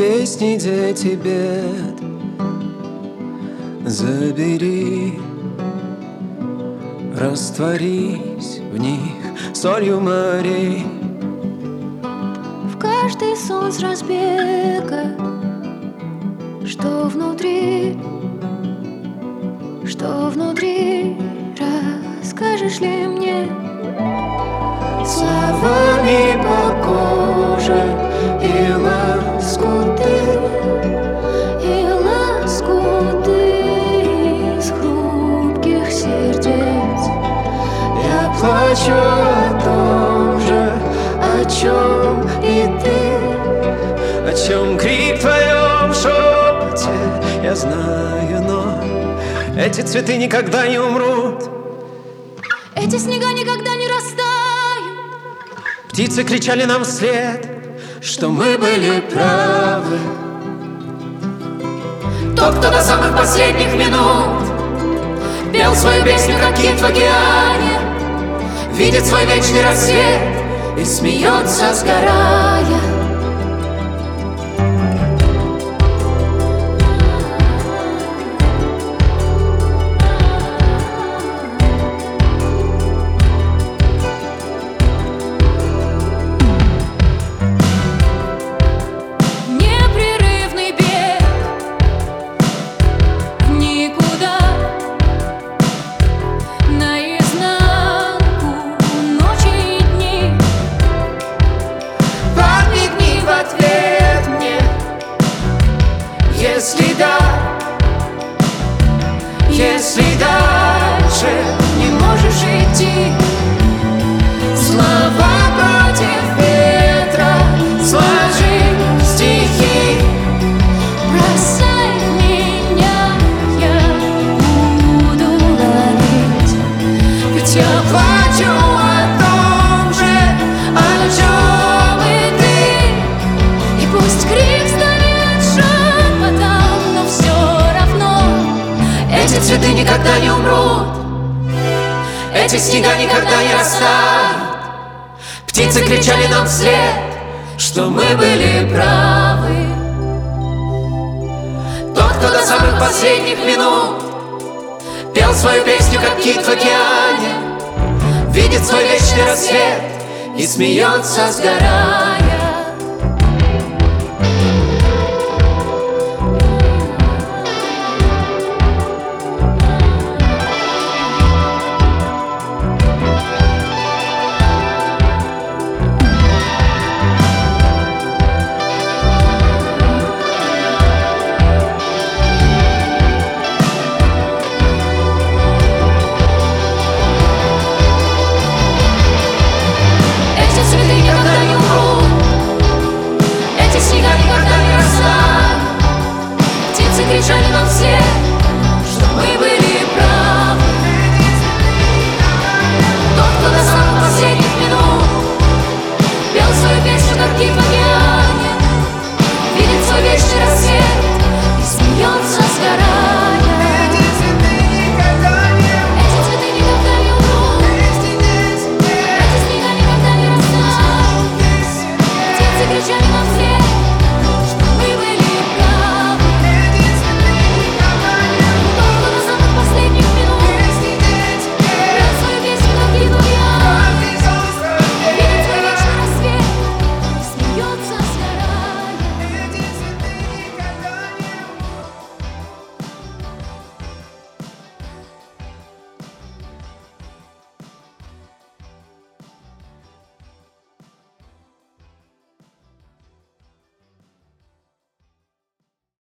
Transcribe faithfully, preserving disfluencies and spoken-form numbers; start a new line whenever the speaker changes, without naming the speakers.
песни дети бед. Забери, растворись в них солью морей.
В каждый сон с разбега, что внутри, что внутри, расскажешь ли мне?
Словами по коже и лоскуты,
и лоскуты из хрупких сердец.
я плачу о том же, о чем и ты, о чем крик в твоем шепоте. Я знаю, но эти цветы никогда не умрут,
эти снега никогда не растают.
Птицы кричали нам вслед, что мы были правы.
Тот, кто до самых последних минут пел свою песню, как кит в океане, видит свой вечный рассвет и смеется, сгорая.
Если да, если дальше
не можешь идти, слова против ветра,
сложи стихи.
бросай меня, я буду ловить. Ведь я плачу о том же, о чем и ты. И пусть крик станет шепотом, но все равно
Эти цветы никогда не умрут, эти снега никогда не растают. Птицы кричали нам вслед, что мы были правы. Тот, кто до самых последних минут пел свою песню, как кит в океане, видит свой вечный рассвет и смеется, сгорая.